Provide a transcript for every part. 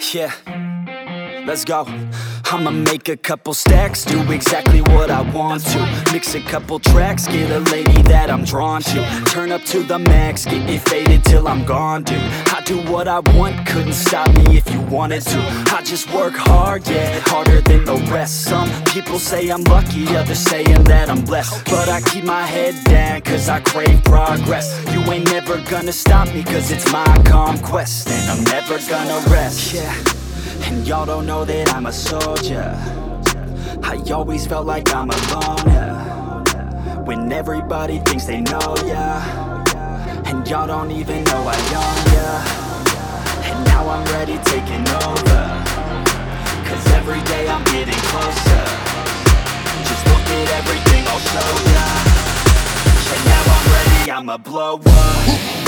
Yeah, let's go. I'ma make a couple stacks, do exactly what I want to. Mix a couple tracks, get a lady that I'm drawn to. Turn up to the max, get it faded till I'm gone, dude. I do what I want, couldn't stop me if you wanted to. I just work hard, yeah, harder than the rest. Some people say I'm lucky, others saying that I'm blessed. But I keep my head down, cause I crave progress. You ain't never gonna stop me, cause it's my conquest. And I'm never gonna rest, yeah. And y'all don't know that I'm a soldier. I always felt like I'm alone, yeah. When everybody thinks they know, yeah. And y'all don't even know I own, yeah. And now I'm ready taking over, cause every day I'm getting closer. Just look at everything I'll show ya. And now I'm ready, I'ma blow up.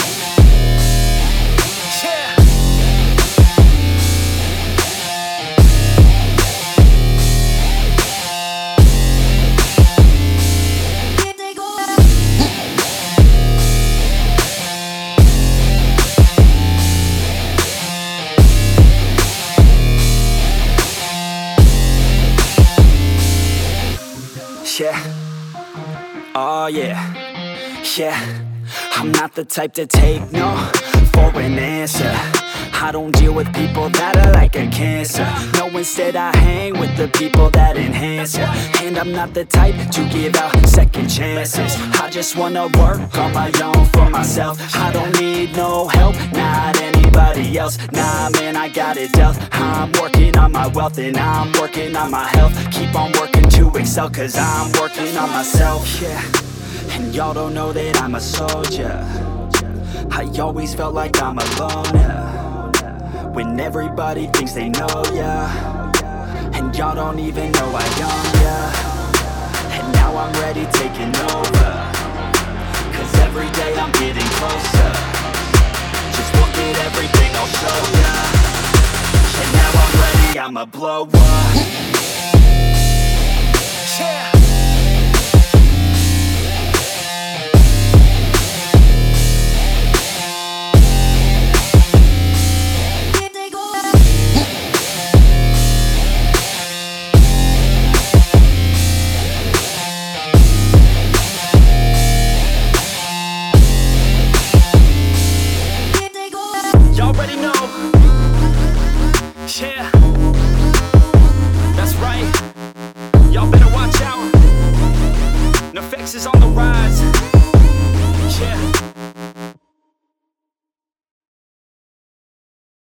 Yeah. Yeah, oh yeah, yeah. I'm not the type to take no for an answer. I don't deal with people that are like a cancer. No, instead I hang with the people that enhance ya. And I'm not the type to give out second chances. I just wanna work on my own for myself. I don't need no help, not anybody else. Nah man, I got it dealt. I'm working on my wealth and I'm working on my health. Keep on working to excel, cause I'm working on myself, yeah. And y'all don't know that I'm a soldier. I always felt like I'm alone, yeah. When everybody thinks they know, yeah. And y'all don't even know I own, yeah. And now I'm ready taking over, cause every day I'm getting closer. Just look at everything I'll show ya. And now I'm ready, I'ma blow up. Yeah. Y'all already know. Yeah, that's right. Y'all better watch out. NEFFEX is on the rise.